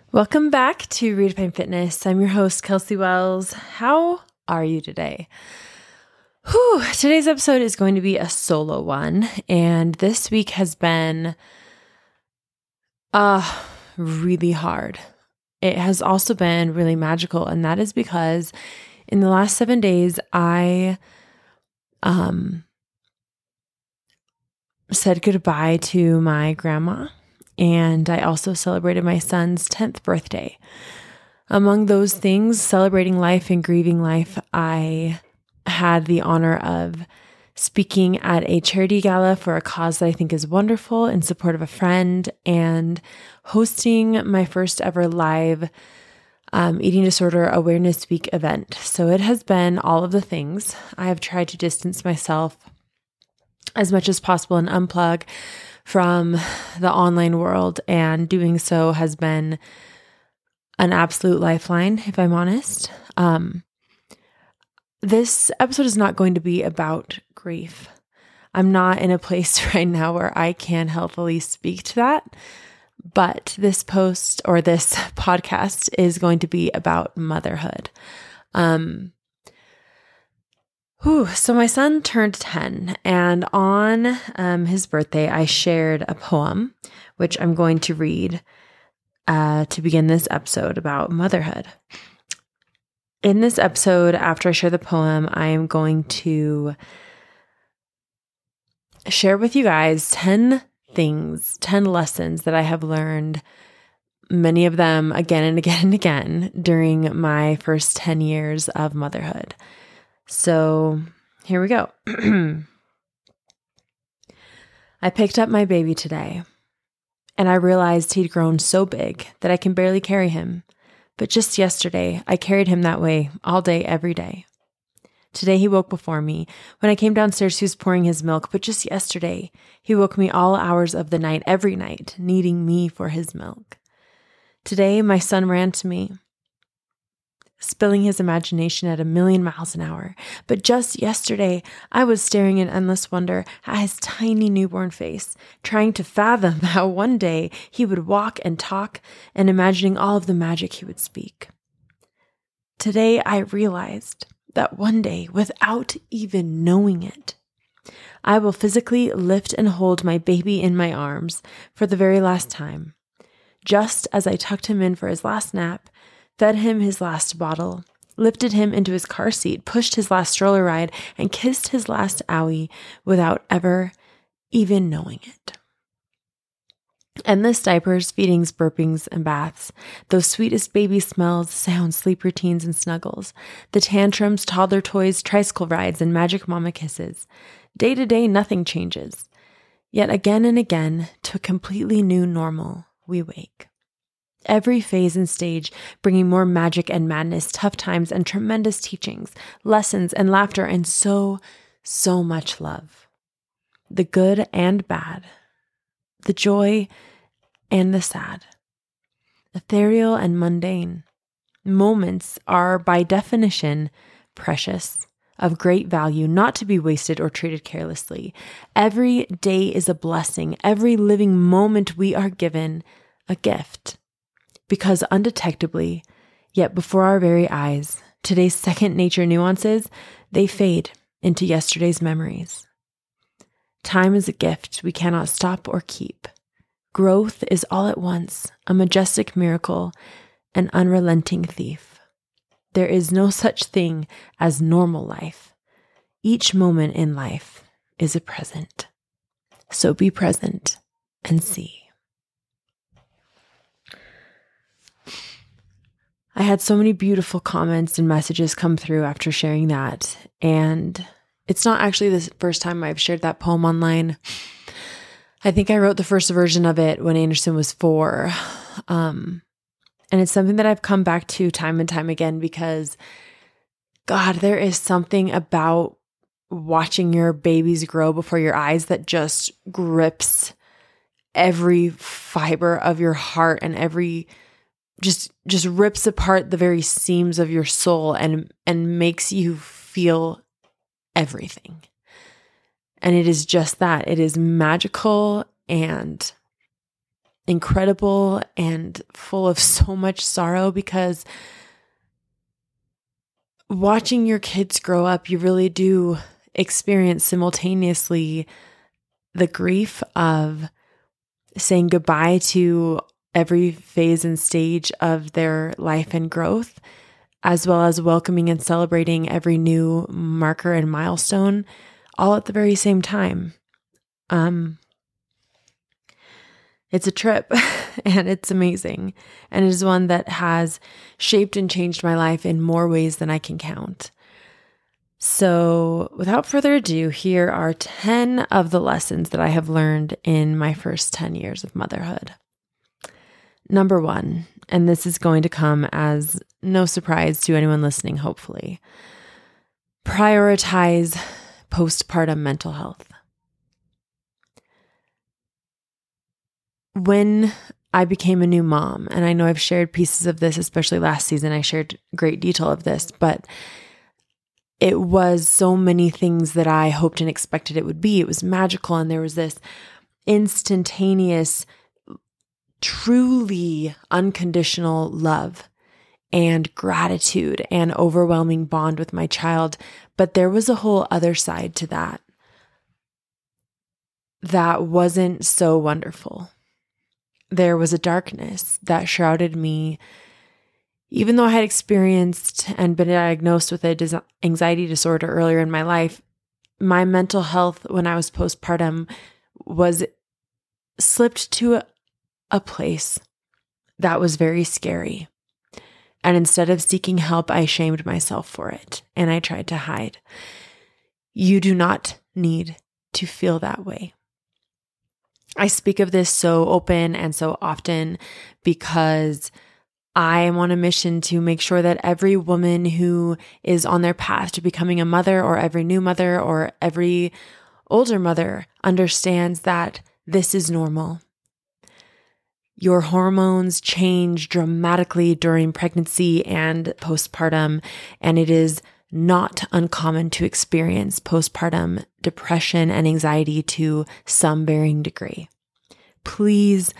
Welcome back to Redefine Fitness. I'm your host, Kelsey Wells. How are you today? Today's episode is going to be a solo one, and this week has been really hard. It has also been really magical, and that is because in the last 7 days, I said goodbye to my grandma. And I also celebrated my son's 10th birthday. Among those things, celebrating life and grieving life, I had the honor of speaking at a charity gala for a cause that I think is wonderful in support of a friend, and hosting my first ever live Eating Disorder Awareness Week event. So it has been all of the things. I have tried to distance myself as much as possible and unplug from the online world, and doing so has been an absolute lifeline, if I'm honest. This episode is not going to be about grief. I'm not in a place right now where I can healthily speak to that, but this podcast is going to be about motherhood. So my son turned 10, and on his birthday, I shared a poem, which I'm going to read to begin this episode about motherhood. In this episode, after I share the poem, I am going to share with you guys 10 lessons that I have learned, many of them again and again and again, during my first 10 years of motherhood. So here we go. I picked up my baby today, and I realized he'd grown so big that I can barely carry him. But just yesterday, I carried him that way all day, every day. Today he woke before me. When I came downstairs, he was pouring his milk. But just yesterday, he woke me all hours of the night, every night, needing me for his milk. Today, my son ran to me, spilling his imagination at 1,000,000 miles an hour. But just yesterday, I was staring in endless wonder at his tiny newborn face, trying to fathom how one day he would walk and talk, and imagining all of the magic he would speak. Today, I realized that one day, without even knowing it, I will physically lift and hold my baby in my arms for the very last time, just as I tucked him in for his last nap, fed him his last bottle, lifted him into his car seat, pushed his last stroller ride, and kissed his last owie without ever even knowing it. Endless diapers, feedings, burpings, and baths, those sweetest baby smells, sounds, sleep routines, and snuggles, the tantrums, toddler toys, tricycle rides, and magic mama kisses. Day to day, nothing changes. Yet again and again, to a completely new normal, we wake. Every phase and stage bringing more magic and madness, tough times and tremendous teachings, lessons and laughter, and so much love. The good and bad, the joy and the sad, ethereal and mundane. Moments are by definition precious, of great value, not to be wasted or treated carelessly. Every day is a blessing. Every living moment we are given a gift. Because undetectably, yet before our very eyes, today's second nature nuances, they fade into yesterday's memories. Time is a gift we cannot stop or keep. Growth is all at once, a majestic miracle, an unrelenting thief. There is no such thing as normal life. Each moment in life is a present. So be present and see. I had so many beautiful comments and messages come through after sharing that. And it's not actually the first time I've shared that poem online. I think I wrote the first version of it when Anderson was 4. And it's something that I've come back to time and time again because, God, there is something about watching your babies grow before your eyes that just grips every fiber of your heart and every just rips apart the very seams of your soul and makes you feel everything. And it is just that. It is magical and incredible and full of so much sorrow, because watching your kids grow up, you really do experience simultaneously the grief of saying goodbye to every phase and stage of their life and growth, as well as welcoming and celebrating every new marker and milestone, all at the very same time. It's a trip and it's amazing. And it is one that has shaped and changed my life in more ways than I can count. So without further ado, here are 10 of the lessons that I have learned in my first 10 years of motherhood. Number 1, and this is going to come as no surprise to anyone listening, hopefully. Prioritize postpartum mental health. When I became a new mom, and I know I've shared pieces of this, especially last season, I shared great detail of this, but it was so many things that I hoped and expected it would be. It was magical, and there was this instantaneous, truly unconditional love and gratitude and overwhelming bond with my child. But there was a whole other side to that that wasn't so wonderful. There was a darkness that shrouded me. Even though I had experienced and been diagnosed with an anxiety disorder earlier in my life, my mental health when I was postpartum was slipped to a place that was very scary. And instead of seeking help, I shamed myself for it and I tried to hide. You do not need to feel that way. I speak of this so open and so often because I am on a mission to make sure that every woman who is on their path to becoming a mother, or every new mother, or every older mother, understands that this is normal. Your hormones change dramatically during pregnancy and postpartum, and it is not uncommon to experience postpartum depression and anxiety to some varying degree. Please,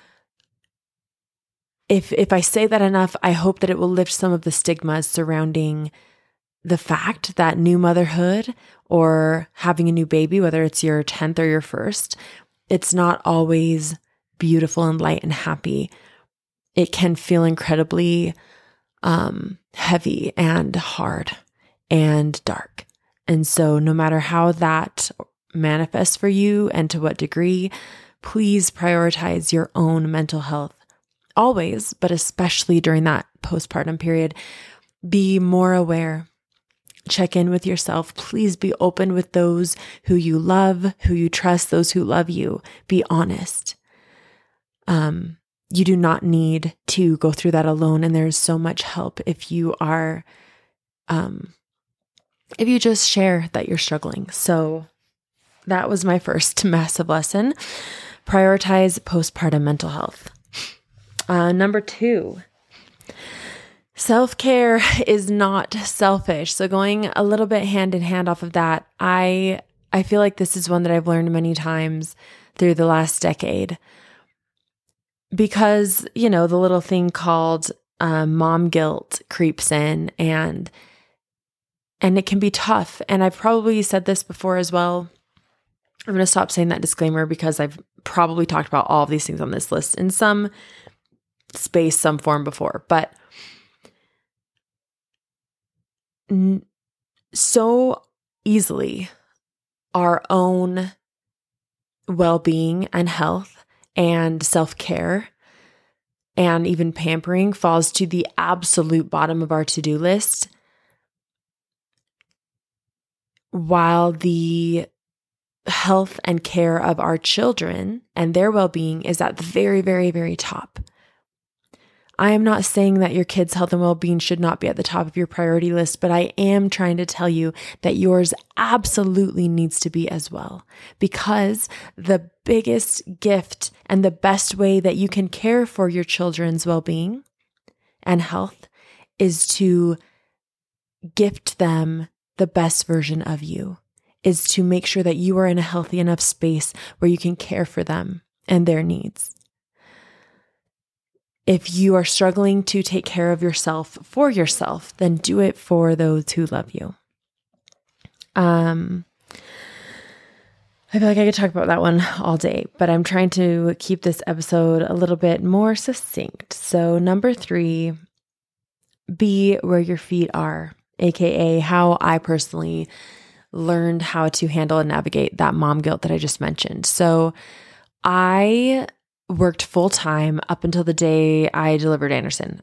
if I say that enough, I hope that it will lift some of the stigmas surrounding the fact that new motherhood or having a new baby, whether it's your 10th or your first, it's not always beautiful and light and happy. It can feel incredibly heavy and hard and dark. And so no matter how that manifests for you and to what degree, please prioritize your own mental health. Always, but especially during that postpartum period, be more aware. Check in with yourself. Please be open with those who you love, who you trust, those who love you. Be honest. You do not need to go through that alone. And there's so much help if you are, if you just share that you're struggling. So that was my first massive lesson. Prioritize postpartum mental health. Number 2, self-care is not selfish. So going a little bit hand in hand off of that, I feel like this is one that I've learned many times through the last decade. Because, the little thing called mom guilt creeps in and it can be tough. And I've probably said this before as well. I'm going to stop saying that disclaimer because I've probably talked about all of these things on this list in some space, some form before. But so easily our own well-being and health and self-care and even pampering falls to the absolute bottom of our to-do list, while the health and care of our children and their well-being is at the very, very, very top. I am not saying that your kids' health and well-being should not be at the top of your priority list, but I am trying to tell you that yours absolutely needs to be as well. Because the biggest gift and the best way that you can care for your children's well-being and health is to gift them the best version of you, is to make sure that you are in a healthy enough space where you can care for them and their needs. if you are struggling to take care of yourself for yourself, then do it for those who love you. I feel like I could talk about that one all day, but I'm trying to keep this episode a little bit more succinct. So number 3, be where your feet are, aka how I personally learned how to handle and navigate that mom guilt that I just mentioned. So I worked full time up until the day I delivered Anderson.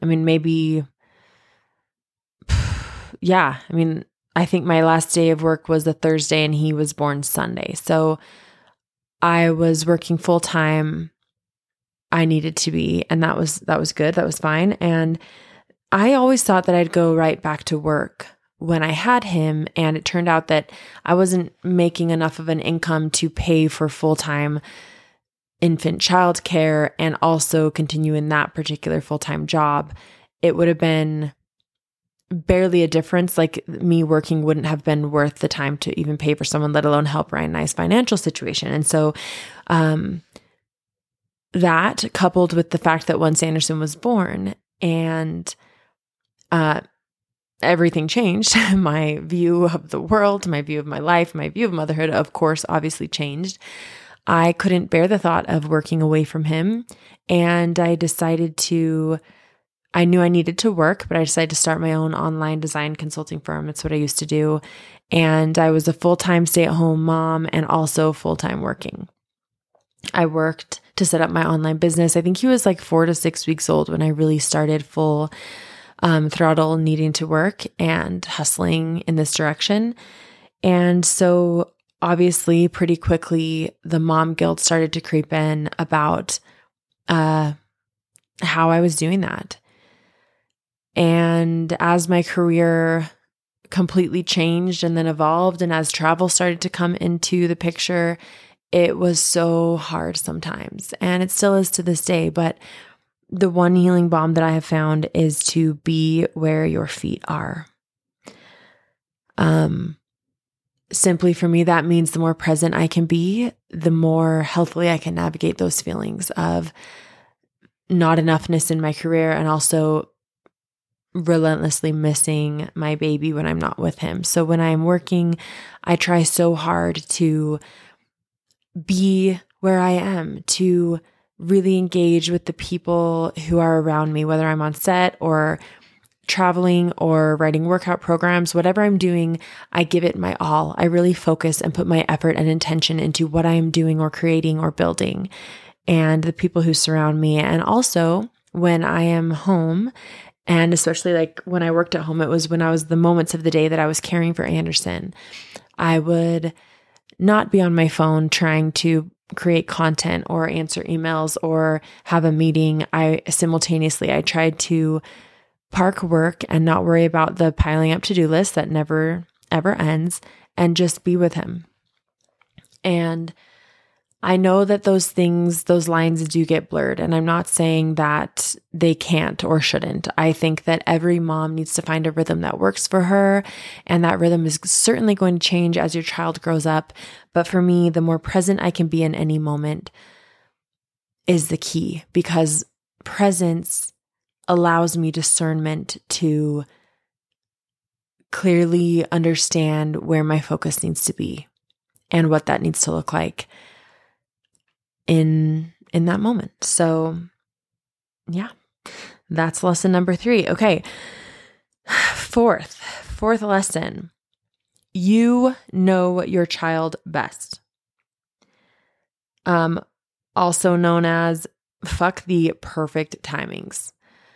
I think my last day of work was the Thursday and he was born Sunday. So I was working full time. I needed to be, and that was good. That was fine. And I always thought that I'd go right back to work when I had him. And it turned out that I wasn't making enough of an income to pay for full-time infant childcare and also continue in that particular full-time job. It would have been barely a difference. Like me working wouldn't have been worth the time to even pay for someone, let alone help Ryan and I's financial situation. And so that coupled with the fact that once Anderson was born and everything changed, my view of the world, my view of my life, my view of motherhood, of course, obviously changed. I couldn't bear the thought of working away from him. And I knew I needed to work, but I decided to start my own online design consulting firm. It's what I used to do. And I was a full-time stay-at-home mom and also full-time working. I worked to set up my online business. I think he was like 4 to 6 weeks old when I really started full throttle needing to work and hustling in this direction. And so obviously pretty quickly, the mom guilt started to creep in about how I was doing that. And as my career completely changed and then evolved, and as travel started to come into the picture, it was so hard sometimes. And it still is to this day. But the one healing balm that I have found is to be where your feet are. Simply for me, that means the more present I can be, the more healthily I can navigate those feelings of not enoughness in my career and also relentlessly missing my baby when I'm not with him. So when I'm working, I try so hard to be where I am, to really engage with the people who are around me, whether I'm on set or traveling or writing workout programs, whatever I'm doing, I give it my all. I really focus and put my effort and intention into what I am doing or creating or building and the people who surround me. And also when I am home, and especially like when I worked at home, it was when I was the moments of the day that I was caring for Anderson, I would not be on my phone trying to create content or answer emails or have a meeting. I tried to park work and not worry about the piling up to-do list that never, ever ends and just be with him. And I know that those lines do get blurred, and I'm not saying that they can't or shouldn't. I think that every mom needs to find a rhythm that works for her, and that rhythm is certainly going to change as your child grows up. But for me, the more present I can be in any moment is the key, because presence allows me discernment to clearly understand where my focus needs to be and what that needs to look like in that moment. So yeah, that's lesson number 3. Okay. Fourth lesson. You know your child best. Also known as fuck the perfect timings.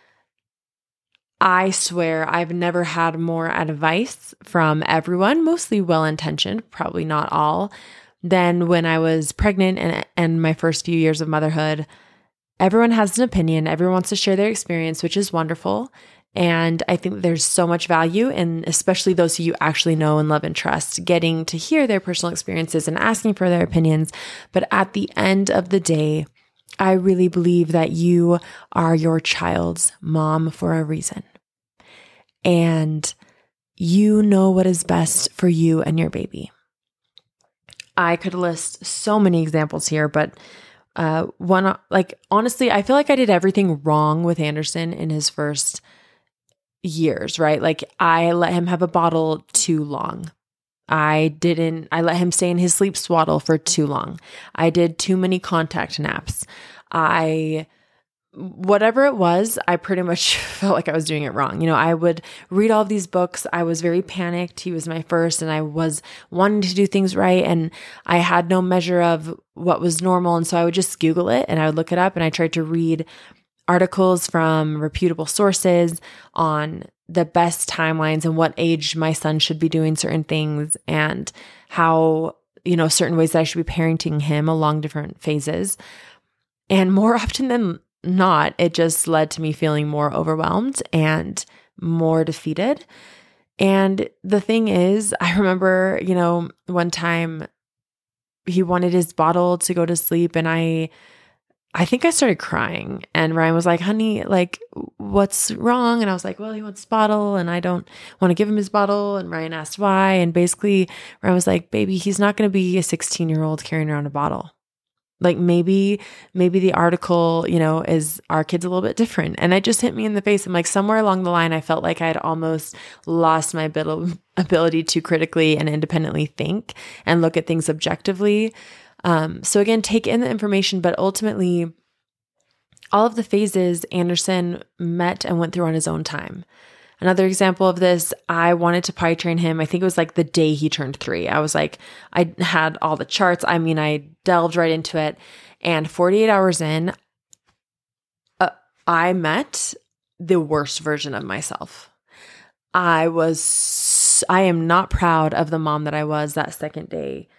I swear I've never had more advice from everyone, mostly well-intentioned, probably not all, than when I was pregnant and my first few years of motherhood. Everyone has an opinion. Everyone wants to share their experience, which is wonderful. And I think there's so much value in, especially those who you actually know and love and trust, getting to hear their personal experiences and asking for their opinions. But at the end of the day, I really believe that you are your child's mom for a reason. And you know what is best for you and your baby. I could list so many examples here, but Honestly, I feel like I did everything wrong with Anderson in his first years, right? Like I let him have a bottle too long. I let him stay in his sleep swaddle for too long. I did too many contact naps. Whatever it was, I pretty much felt like I was doing it wrong. I would read all of these books. I was very panicked. He was my first and I was wanting to do things right. And I had no measure of what was normal. And so I would just Google it and I would look it up and I tried to read articles from reputable sources on the best timelines and what age my son should be doing certain things and how, certain ways that I should be parenting him along different phases. And more often than not, it just led to me feeling more overwhelmed and more defeated. And the thing is, I remember, one time he wanted his bottle to go to sleep and I think I started crying and Ryan was like, honey, like what's wrong? And I was like, well, he wants his bottle and I don't want to give him his bottle. And Ryan asked why. And basically Ryan was like, baby, he's not going to be a 16-year-old carrying around a bottle. Like maybe the article, is our kid's a little bit different. And it just hit me in the face. I'm like, somewhere along the line, I felt like I had almost lost my ability to critically and independently think and look at things objectively. So again, take in the information, but ultimately all of the phases Anderson met and went through on his own time. Another example of this, I wanted to potty train him. I think it was like the day he turned 3. I was like, I had all the charts. I delved right into it. And 48 hours in, I met the worst version of myself. I am not proud of the mom that I was that second day.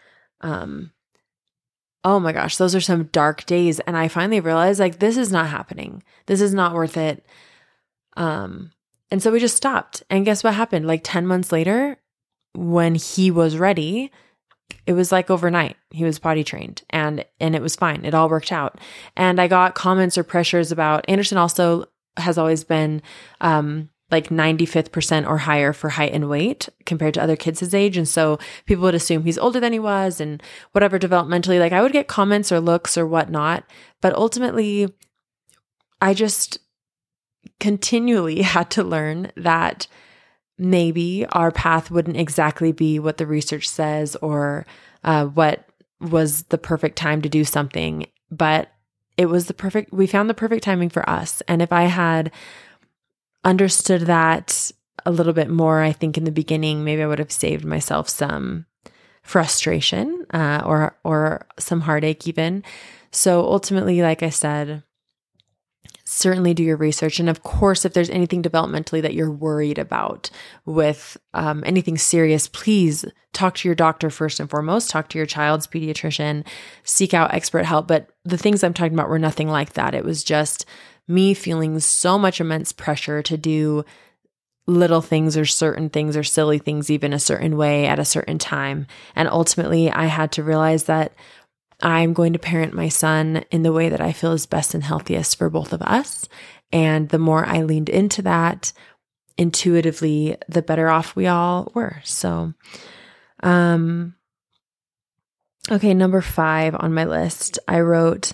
Oh my gosh, those are some dark days. And I finally realized like, this is not happening. This is not worth it. And so we just stopped. And guess what happened? Like 10 months later, when he was ready, it was like overnight. He was potty trained and it was fine. It all worked out. And I got comments or pressures about Anderson also has always been like 95th percent or higher for height and weight compared to other kids his age. And so people would assume he's older than he was and whatever developmentally, like I would get comments or looks or whatnot. But ultimately, I just continually had to learn that maybe our path wouldn't exactly be what the research says or what was the perfect time to do something, but we found the perfect timing for us. And if I had understood that a little bit more, I think in the beginning, maybe I would have saved myself some frustration or some heartache even. So ultimately, like I said, certainly do your research. And of course, if there's anything developmentally that you're worried about with anything serious, please talk to your doctor first and foremost, talk to your child's pediatrician, seek out expert help. But the things I'm talking about were nothing like that. It was just me feeling so much immense pressure to do little things or certain things or silly things even a certain way at a certain time. And ultimately, I had to realize that I'm going to parent my son in the way that I feel is best and healthiest for both of us. And the more I leaned into that intuitively, the better off we all were. So, okay, number 5 on my list, I wrote,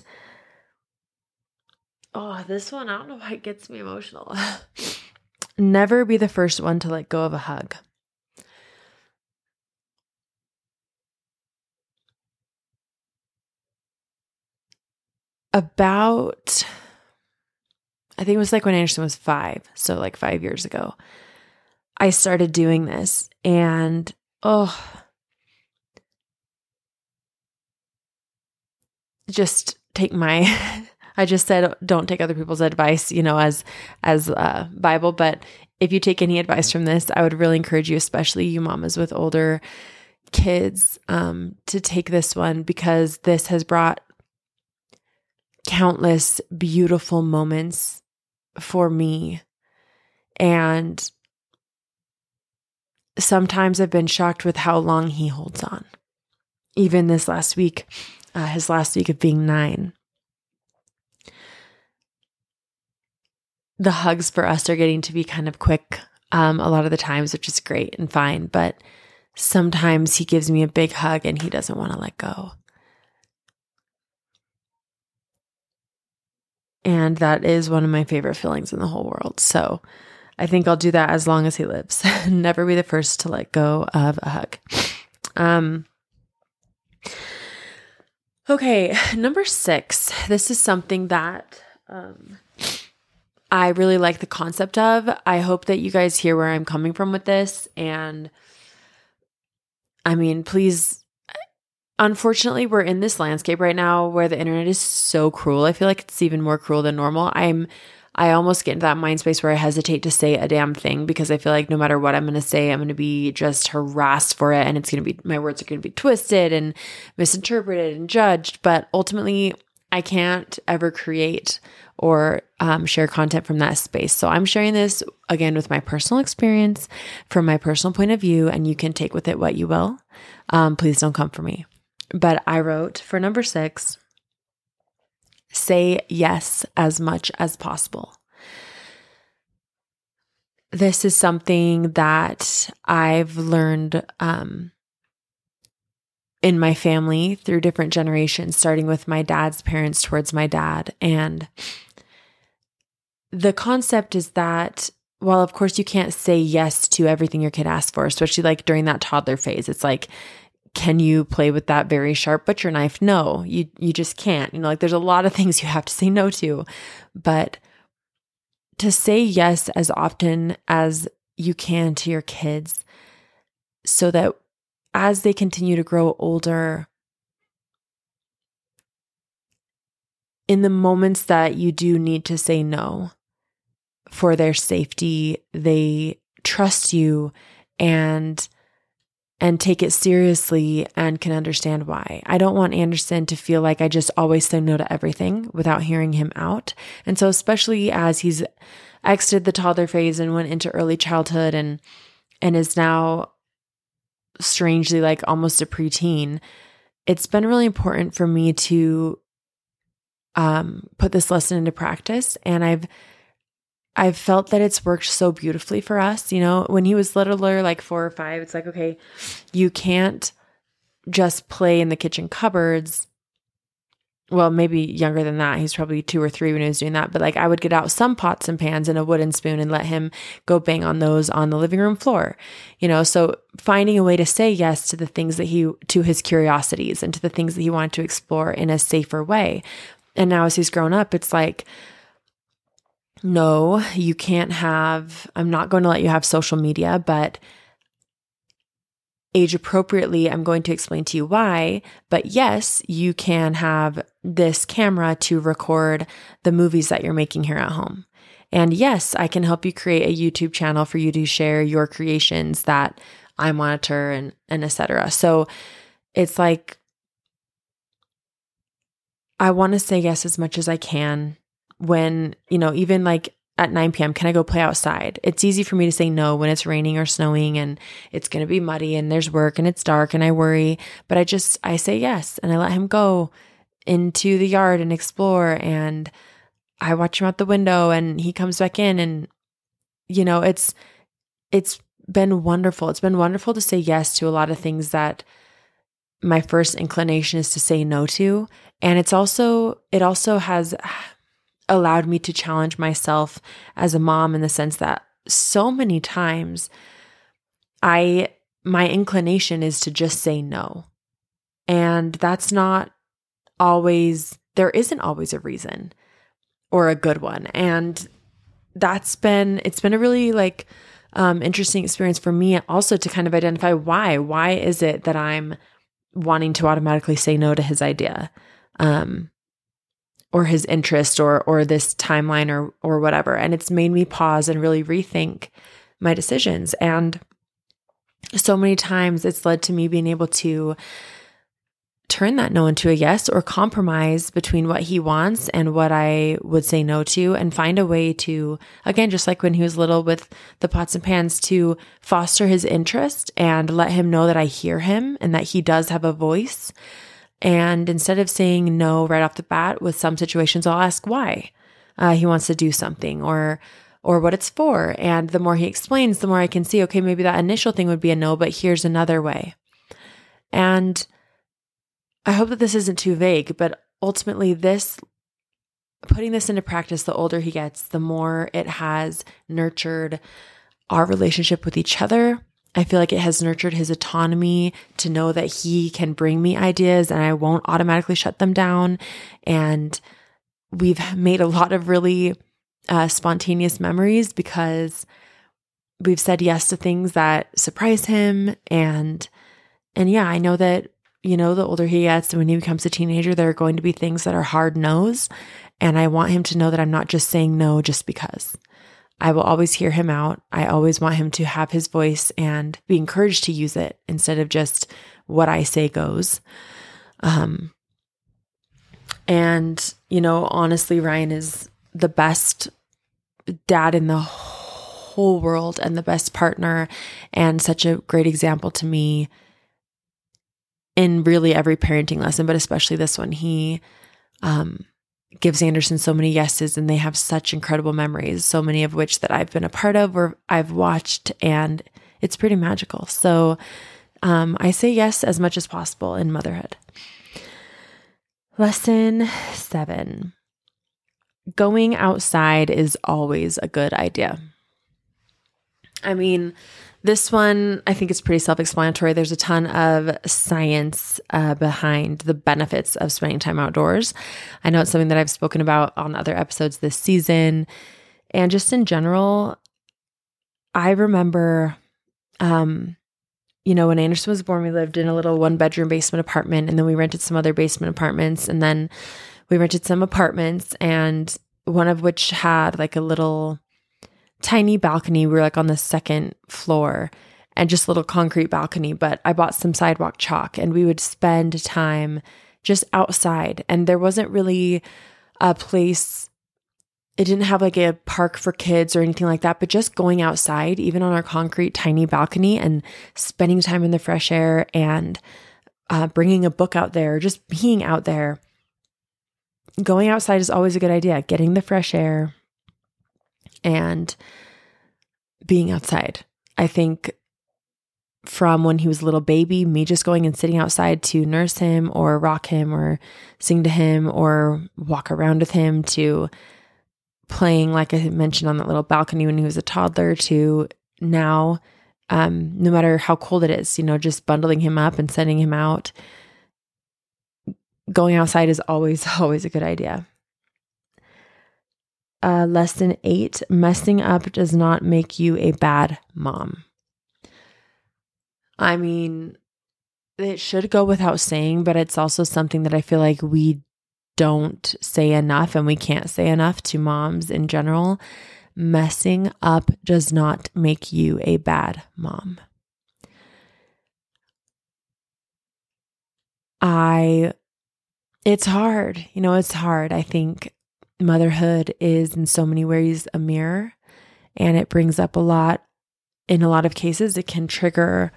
this one, I don't know why it gets me emotional. Never be the first one to let go of a hug. About, I think it was like when Anderson was 5, so like 5 years ago, I started doing this and just take I just said, don't take other people's advice, as Bible, but if you take any advice from this, I would really encourage you, especially you mamas with older kids, to take this one because this has brought countless beautiful moments for me. And sometimes I've been shocked with how long he holds on. Even this last week, his last week of being 9. The hugs for us are getting to be kind of quick a lot of the times, which is great and fine. But sometimes he gives me a big hug and he doesn't want to let go. And that is one of my favorite feelings in the whole world. So I think I'll do that as long as he lives. Never be the first to let go of a hug. Okay, number 6. This is something that I really like the concept of. I hope that you guys hear where I'm coming from with this. And I mean, please, unfortunately, we're in this landscape right now where the internet is so cruel. I feel like it's even more cruel than normal. I almost get into that mind space where I hesitate to say a damn thing because I feel like no matter what I'm going to say, I'm going to be just harassed for it. And it's going to be, my words are going to be twisted and misinterpreted and judged. But ultimately, I can't ever create or share content from that space. So I'm sharing this again with my personal experience from my personal point of view, and you can take with it what you will. Please don't come for me. But I wrote for number 6, say yes as much as possible. This is something that I've learned in my family through different generations, starting with my dad's parents towards my dad. And the concept is that, well, of course you can't say yes to everything your kid asks for, especially like during that toddler phase. It's like, can you play with that very sharp butcher knife? No, you just can't. Like there's a lot of things you have to say no to, but to say yes as often as you can to your kids so that as they continue to grow older, in the moments that you do need to say no for their safety, they trust you and take it seriously and can understand why. I don't want Anderson to feel like I just always say no to everything without hearing him out. And so especially as he's exited the toddler phase and went into early childhood and is now strangely like almost a preteen, it's been really important for me to put this lesson into practice. And I've felt that it's worked so beautifully for us. When he was littler, like 4 or 5, it's like, okay, you can't just play in the kitchen cupboards. Well, maybe younger than that. He's probably 2 or 3 when he was doing that. But like I would get out some pots and pans and a wooden spoon and let him go bang on those on the living room floor. So finding a way to say yes to the things that to his curiosities and to the things that he wanted to explore in a safer way. And now as he's grown up, it's like, no, you can't I'm not going to let you have social media, but age appropriately, I'm going to explain to you why. But yes, you can have this camera to record the movies that you're making here at home. And yes, I can help you create a YouTube channel for you to share your creations that I monitor and et cetera. So it's like, I want to say yes as much as I can when, even like at 9 p.m., can I go play outside? It's easy for me to say no when it's raining or snowing and it's going to be muddy and there's work and it's dark and I worry, but I say yes and I let him go into the yard and explore and I watch him out the window and he comes back in and, it's been wonderful. It's been wonderful to say yes to a lot of things that my first inclination is to say no to. And it also has allowed me to challenge myself as a mom in the sense that so many times my inclination is to just say no. And that's not always, there isn't always a reason or a good one. And it's been a really interesting experience for me also to kind of identify why is it that I'm wanting to automatically say no to his idea, or his interest or this timeline or whatever. And it's made me pause and really rethink my decisions. And so many times it's led to me being able to turn that no into a yes or compromise between what he wants and what I would say no to and find a way to, again, just like when he was little with the pots and pans, to foster his interest and let him know that I hear him and that he does have a voice. And instead of saying no right off the bat with some situations, I'll ask why he wants to do something or what it's for. And the more he explains, the more I can see, okay, maybe that initial thing would be a no, but here's another way. And I hope that this isn't too vague, but ultimately this putting this into practice, the older he gets, the more it has nurtured our relationship with each other. I feel like it has nurtured his autonomy to know that he can bring me ideas and I won't automatically shut them down. And we've made a lot of really spontaneous memories because we've said yes to things that surprise him. And yeah, I know that, the older he gets and when he becomes a teenager, there are going to be things that are hard no's. And I want him to know that I'm not just saying no just because. I will always hear him out. I always want him to have his voice and be encouraged to use it instead of just what I say goes. And, honestly, Ryan is the best dad in the whole world and the best partner and such a great example to me in really every parenting lesson, but especially this one. He gives Anderson so many yeses, and they have such incredible memories, so many of which that I've been a part of or I've watched, and it's pretty magical. So I say yes as much as possible in motherhood. Lesson 7. Going outside is always a good idea. I mean, this one, I think it's pretty self-explanatory. There's a ton of science behind the benefits of spending time outdoors. I know it's something that I've spoken about on other episodes this season. And just in general, I remember, when Anderson was born, we lived in a little 1-bedroom basement apartment, and then we rented some other basement apartments, and then we rented some apartments, and one of which had like a little tiny balcony. We were like on the second floor and just a little concrete balcony, but I bought some sidewalk chalk and we would spend time just outside. And there wasn't really a place, it didn't have like a park for kids or anything like that, but just going outside, even on our concrete tiny balcony and spending time in the fresh air and bringing a book out there, just being out there. Going outside is always a good idea. Getting the fresh air and being outside. I think from when he was a little baby, me just going and sitting outside to nurse him or rock him or sing to him or walk around with him, to playing, like I mentioned, on that little balcony when he was a toddler, to now, no matter how cold it is, just bundling him up and sending him out. Going outside is always a good idea. Lesson 8, messing up does not make you a bad mom. I mean, it should go without saying, but it's also something that I feel like we don't say enough, and we can't say enough to moms in general. Messing up does not make you a bad mom. It's hard. It's hard. I think motherhood is in so many ways a mirror, and it brings up a lot. In a lot of cases, it can trigger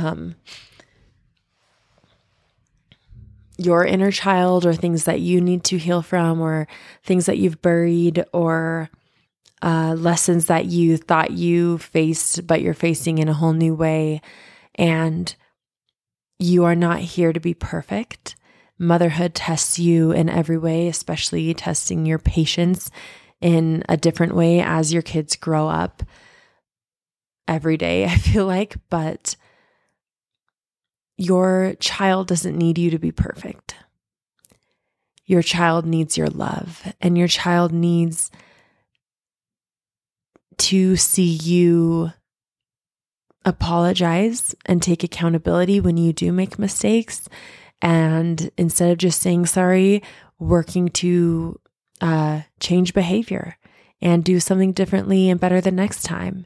your inner child, or things that you need to heal from, or things that you've buried, or lessons that you thought you faced, but you're facing in a whole new way. And you are not here to be perfect. Motherhood tests you in every way, especially testing your patience in a different way as your kids grow up every day, I feel like. But your child doesn't need you to be perfect. Your child needs your love, and your child needs to see you apologize and take accountability when you do make mistakes. And instead of just saying sorry, working to change behavior and do something differently and better the next time.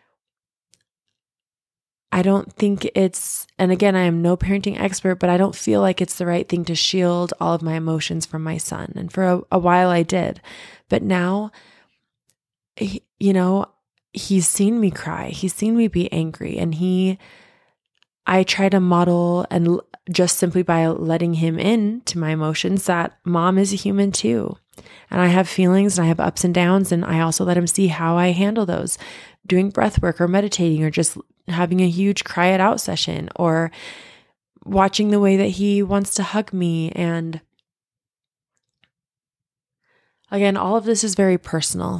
I don't think and again, I am no parenting expert, but I don't feel like it's the right thing to shield all of my emotions from my son. And for a while I did. But now, he's seen me cry. He's seen me be angry. And I try to model, and just simply by letting him into my emotions, that mom is a human too. And I have feelings and I have ups and downs. And I also let him see how I handle those, doing breath work or meditating or just having a huge cry it out session, or watching the way that he wants to hug me. And Again, all of this is very personal.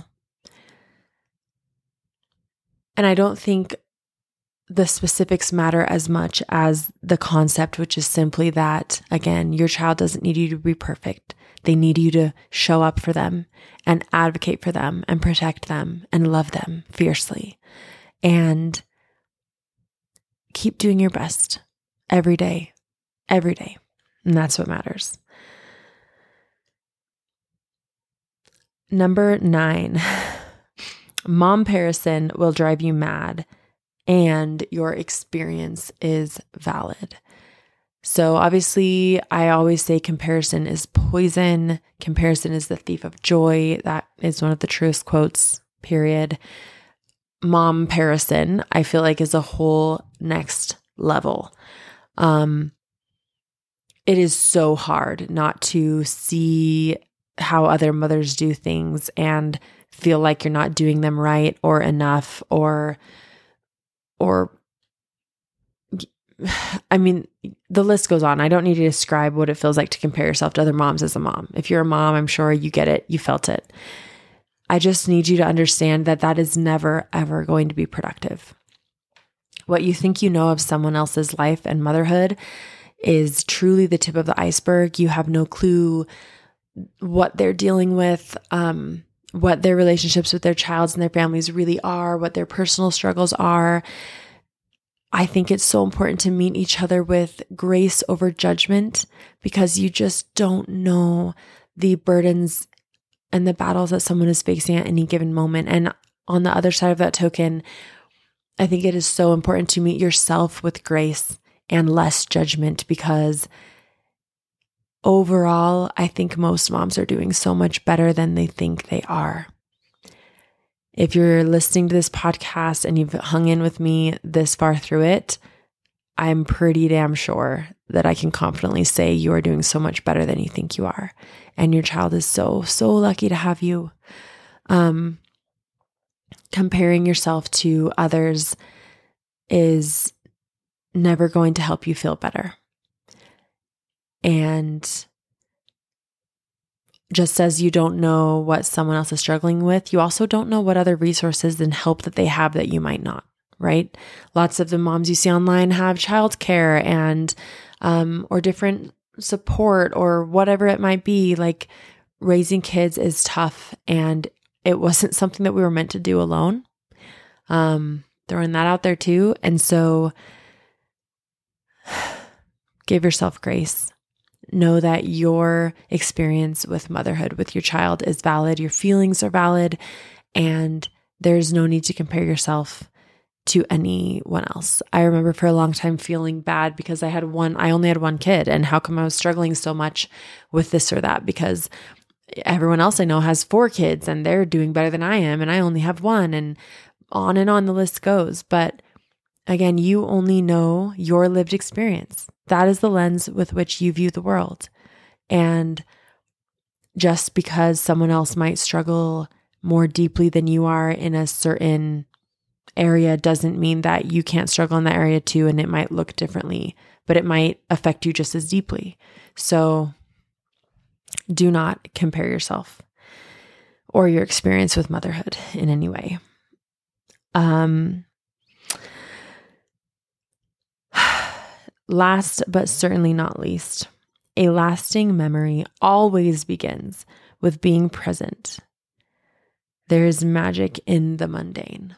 And I don't think the specifics matter as much as the concept, which is simply that, again, your child doesn't need you to be perfect. They need you to show up for them and advocate for them and protect them and love them fiercely. And keep doing your best every day, every day. And that's what matters. Number 9, momparison will drive you mad and your experience is valid. So obviously, I always say comparison is poison. Comparison is the thief of joy. That is one of the truest quotes, period. Momparison, I feel like, is a whole next level. It is so hard not to see how other mothers do things and feel like you're not doing them right or enough or I mean, the list goes on. I don't need to describe what it feels like to compare yourself to other moms as a mom. If you're a mom, I'm sure you get it. You felt it. I just need you to understand that that is never, ever going to be productive. What you think you know of someone else's life and motherhood is truly the tip of the iceberg. You have no clue what they're dealing with, what their relationships with their child and their families really are, what their personal struggles are. I think it's so important to meet each other with grace over judgment because you just don't know the burdens and the battles that someone is facing at any given moment. And on the other side of that token, I think it is so important to meet yourself with grace and less judgment because overall, I think most moms are doing so much better than they think they are. If you're listening to this podcast and you've hung in with me this far through it, I'm pretty damn sure that I can confidently say you are doing so much better than you think you are. And your child is so, so lucky to have you. Comparing yourself to others is never going to help you feel better. And just as you don't know what someone else is struggling with, you also don't know what other resources and help that they have that you might not, right? Lots of the moms you see online have childcare and, or different support or whatever it might be. Like raising kids is tough and it wasn't something that we were meant to do alone. Throwing that out there too. And so give yourself grace. Know that your experience with motherhood with your child is valid. Your feelings are valid. And there's no need to compare yourself to anyone else. I remember for a long time feeling bad because I only had one kid. And how come I was struggling so much with this or that? Because everyone else I know has 4 kids and they're doing better than I am. And I only have one, and on the list goes. But again, you only know your lived experience. That is the lens with which you view the world. And just because someone else might struggle more deeply than you are in a certain area doesn't mean that you can't struggle in that area too, and it might look differently, but it might affect you just as deeply. So do not compare yourself or your experience with motherhood in any way. Last but certainly not least, a lasting memory always begins with being present. There is magic in the mundane.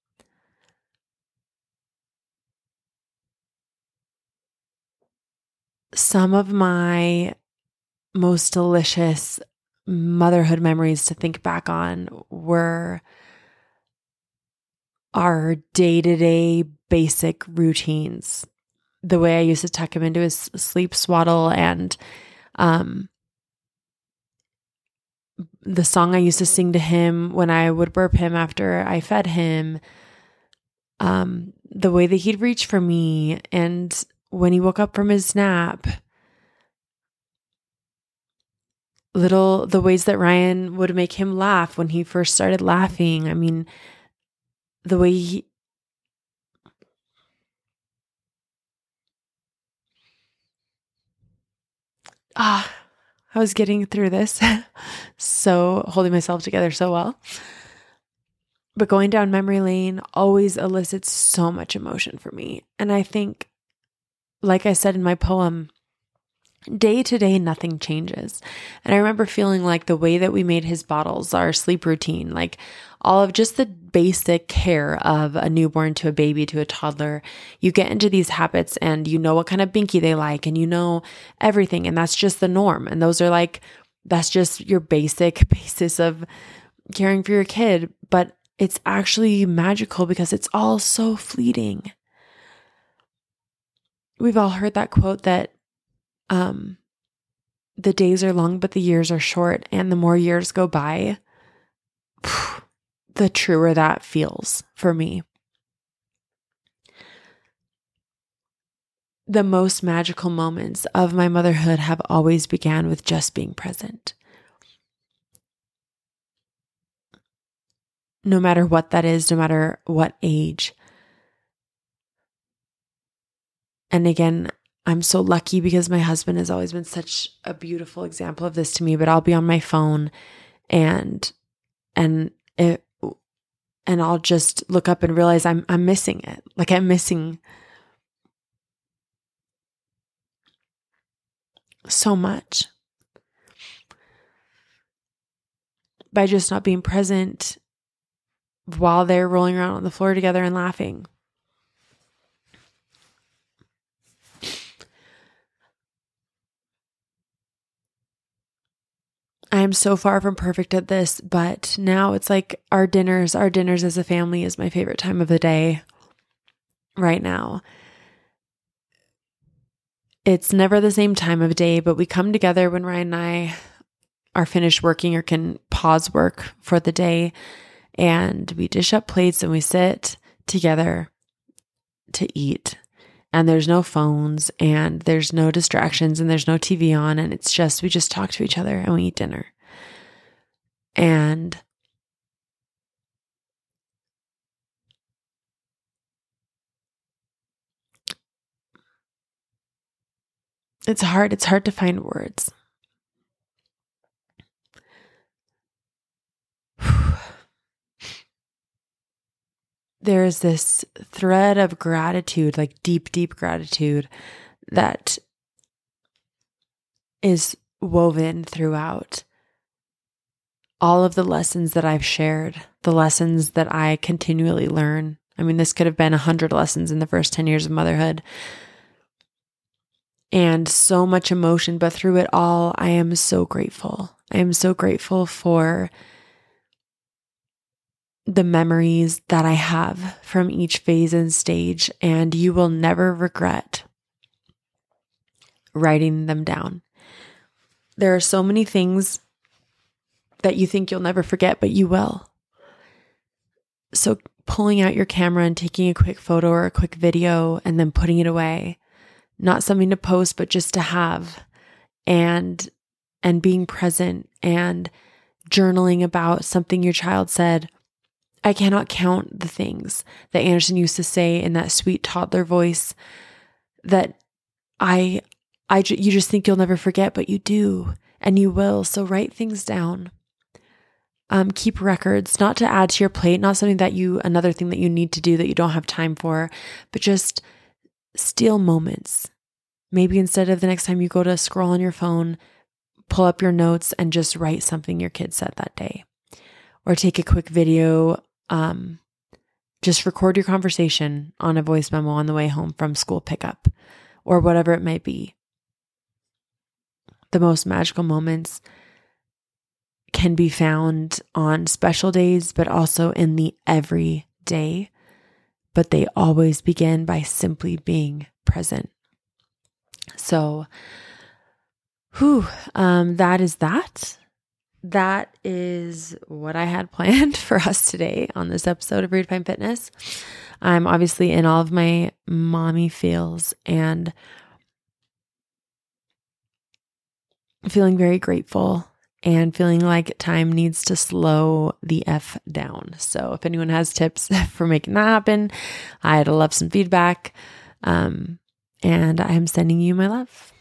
Some of my most delicious motherhood memories to think back on were our day-to-day basic routines. The way I used to tuck him into his sleep swaddle and the song I used to sing to him when I would burp him after I fed him, the way that he'd reach for me and when he woke up from his nap, the ways that Ryan would make him laugh when he first started laughing. I mean, the way I was getting through this, so holding myself together so well. But going down memory lane always elicits so much emotion for me. And I think, like I said in my poem, day to day, nothing changes. And I remember feeling like the way that we made his bottles, our sleep routine, like all of just the basic care of a newborn to a baby to a toddler, you get into these habits and you know what kind of binky they like and you know everything. And that's just the norm. And that's just your basic basis of caring for your kid. But it's actually magical because it's all so fleeting. We've all heard that quote that the days are long, but the years are short. And the more years go by, the truer that feels for me. The most magical moments of my motherhood have always began with just being present. No matter what that is, no matter what age. And again, I'm so lucky because my husband has always been such a beautiful example of this to me, but I'll be on my phone and I'll just look up and realize I'm missing it. Like I'm missing so much by just not being present while they're rolling around on the floor together and laughing. I am so far from perfect at this, but now it's like our dinners as a family is my favorite time of the day right now. It's never the same time of day, but we come together when Ryan and I are finished working or can pause work for the day, and we dish up plates and we sit together to eat. And there's no phones and there's no distractions and there's no TV on. And it's just, we just talk to each other and we eat dinner. And it's hard to find words. There is this thread of gratitude, like deep, deep gratitude that is woven throughout all of the lessons that I've shared, the lessons that I continually learn. I mean, this could have been 100 lessons in the first 10 years of motherhood. And so much emotion, but through it all, I am so grateful. I am so grateful for the memories that I have from each phase and stage, and you will never regret writing them down. There are so many things that you think you'll never forget, but you will. So pulling out your camera and taking a quick photo or a quick video and then putting it away, not something to post, but just to have, and being present and journaling about something your child said. I cannot count the things that Anderson used to say in that sweet toddler voice that you just think you'll never forget, but you do, and you will. So write things down. Keep records, not to add to your plate, not something that another thing that you need to do that you don't have time for, but just steal moments. Maybe instead of the next time you go to scroll on your phone, pull up your notes and just write something your kid said that day. Or take a quick video, just record your conversation on a voice memo on the way home from school pickup or whatever it might be. The most magical moments can be found on special days, but also in the everyday. But they always begin by simply being present. So, that is that. That is what I had planned for us today on this episode of Redefine Fitness. I'm obviously in all of my mommy feels and feeling very grateful and feeling like time needs to slow the F down. So if anyone has tips for making that happen, I'd love some feedback. And I am sending you my love.